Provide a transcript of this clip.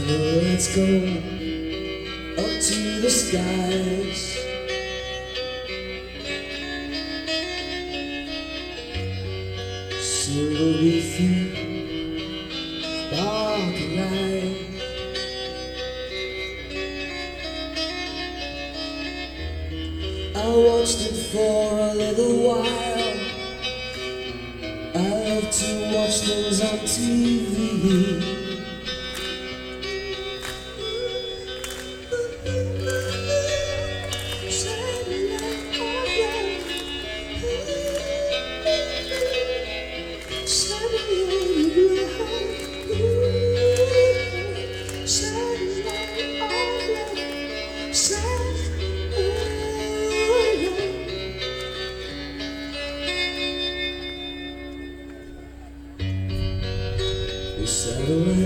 Let's go up to the skies. Soon we'll be through dark night. I watched it for a little while. I love to watch things on TV. We settle